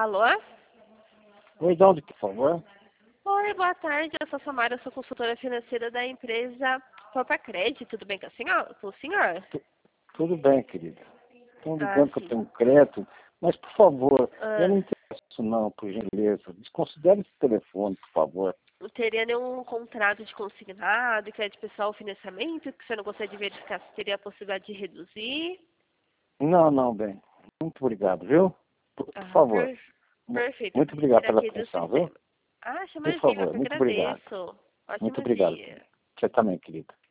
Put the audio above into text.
Alô? Oi, de onde, por favor? Oi, boa tarde. Eu sou a Samara, eu sou consultora financeira da empresa Copacred. Tudo bem com a senhora? Com o senhor? Tudo bem, querida. Estão Ah, ligando que eu sim. tenho crédito, mas, por favor, eu Ah, não interesso não, por gentileza. Desconsidere esse telefone, por favor. não teria nenhum contrato de consignado, crédito pessoal, financiamento, que você não gostaria de verificar se teria a possibilidade de reduzir? Não, não, bem. Muito obrigado, viu? Por Ah, favor. perfeito. Eu Muito vou obrigado retirar pela aqui do atenção, viu? sistema. Ah, Por imagina, eu favor, que muito obrigado. agradeço. Muito Ótimo obrigado, dia. querida. Você também, querida.